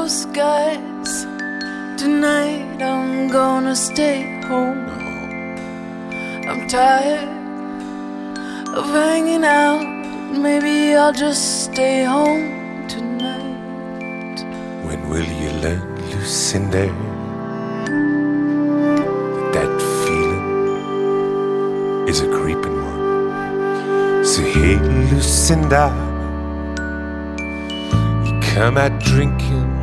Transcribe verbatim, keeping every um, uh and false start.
blue skies. Tonight I'm gonna stay home. I'm tired of hanging out. Maybe I'll just stay home tonight. When will you learn, Lucinda, that that feeling is a creeping one? So hey, Lucinda, you come out drinking